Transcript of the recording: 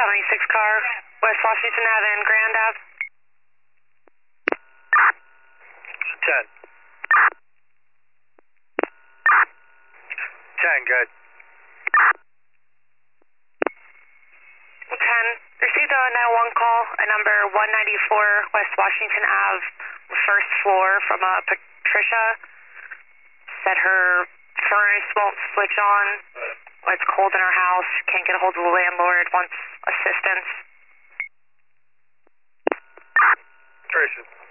76 car, West Washington Ave and Grand Ave. 10. 10, good. 10. Received a 911 call at number 194 West Washington Ave, first floor from Patricia. Said her furnace won't switch on. It's cold in her house. Can't get a hold of the landlord. Wants assistance. Tracy.